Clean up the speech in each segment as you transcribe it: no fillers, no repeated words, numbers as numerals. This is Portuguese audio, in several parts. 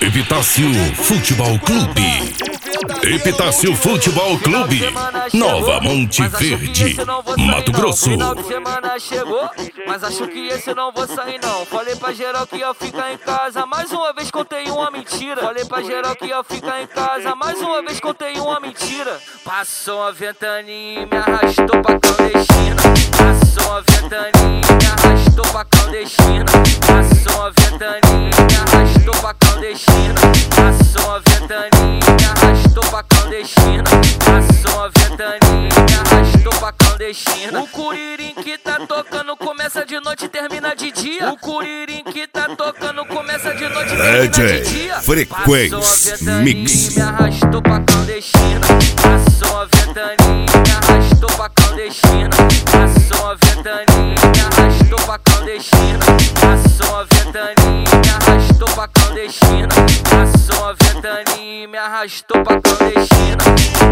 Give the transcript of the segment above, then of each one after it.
Epitácio Futebol Clube. Epitácio Futebol Clube. Nova Monte Verde, Mato Grosso. Final de semana chegou, mas acho que esse não vou sair não. Falei pra geral que ia ficar em casa, mais uma vez contei uma mentira. Falei pra geral que ia ficar em casa, mais uma vez contei uma mentira. Passou uma ventania e me arrastou pra clandestina. Passou uma ventania e me arrastou pra clandestina. Passou uma ventania e me arrastou pra clandestina. Passou uma ventania e me arrastou pra clandestina. Passou uma ventania e me arrastou pra clandestina. O curirim que tá tocando começa de noite e termina de dia. O curirim que tá tocando começa de noite e termina de dia. Frequência Mix. Me arrastou pra clandestina. Passou uma ventania e me arrastou pra clandestina. Passou uma ventania e me arrastou pra clandestina. Passou uma ventania e me arrastou pra clandestina. Passou uma ventania e me arrastou pra clandestina.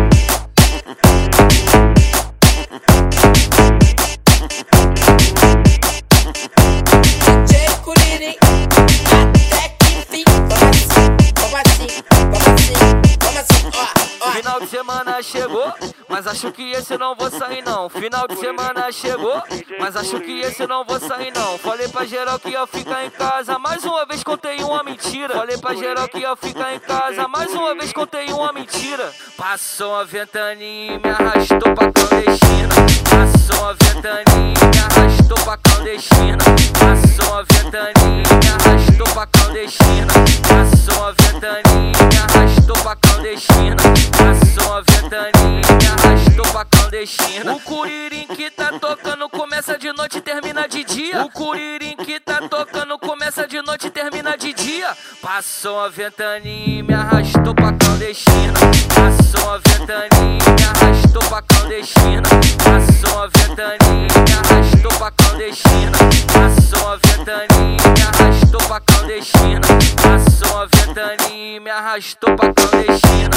DJ Curirim, até que fim. Como assim, ó. Final de semana chegou, mas acho que esse não vou sair não. Final de semana chegou, mas acho que esse não vou sair não. Falei pra geral que ia ficar em casa, mais uma vez contei uma mentira. Falei pra geral que ia ficar em casa, mais uma vez contei uma mentira. Passou uma ventania e me arrastou pra clandestina. Passou uma ventania e me arrastou pra clandestina. Passou uma ventania e me arrastou pra clandestina. Passou uma ventania e me arrastou pra clandestina. Passou uma ventania e me arrastou pra clandestina. O curirim que tá tocando começa de noite e termina de dia. O curirim que tá tocando começa de noite e termina de dia. Passou uma ventania e me arrastou pra clandestina. Passou uma ventania e me arrastou pra clandestina. Passou uma ventania e me arrastou pra clandestina. Passou uma ventania e me arrastou pra clandestina. Passou uma ventania e me arrastou pra clandestina.